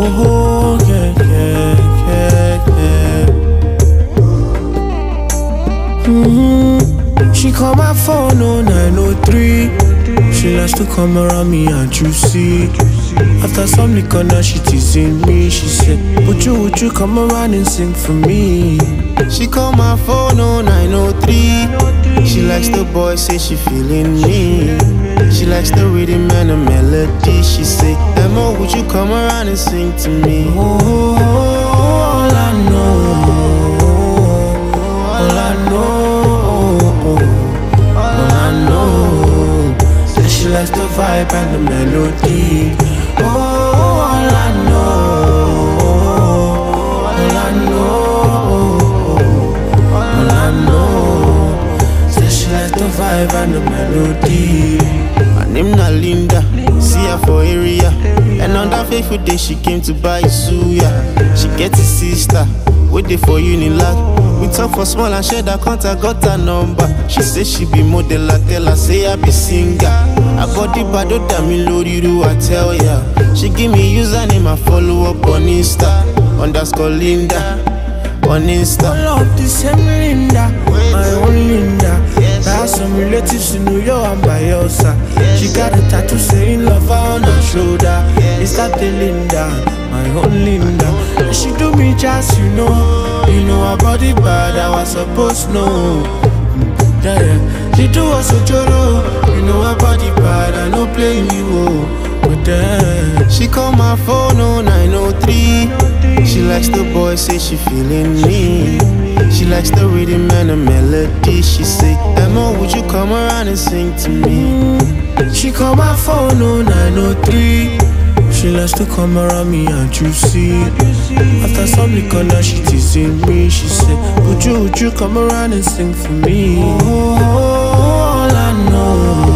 Oh, yeah, yeah, yeah, yeah. She call my phone on 903. She likes to come around me and you see. After some liquor now she teasing me. She said, would you come around and sing for me? She call my phone on 903. She likes the boy, say she feeling me. She likes the rhythm and the melody. She say, Emma, would you come around and sing to me? Oh, all I know, all I know, all I know. Say she likes the vibe and the melody. Oh, all I know, all I know, all I know. Say she likes the vibe and the melody. Her name na Linda, see her for area. And on that fateful day she came to buy suya. She get a sister, waiting for Unilag. We talk for small and share that contact, got her number. She say she be model, I tell her say I be singer. I got the bado dami loriru, I tell ya. She give me username, I follow up on Insta. Underscore Linda, on Insta. All of the same Linda, my own Linda. I have some relatives in New York and Bayelsa. She got a tattoo saying love on her shoulder. Is that the Linda, my own Linda? And she do me just, you know her body bad, I was supposed to know. Yeah, yeah. She do us a joro, you know her body bad, I no play you, but then she call my phone on 903. She likes the boy, say she feeling me. She likes the rhythm and the melody. She say, Emma, would you come around and sing to me? She call my phone on 903. She likes to come around me and you see. After some liquor now she teasing me. She said, would you come around and sing for me? Oh, all I know,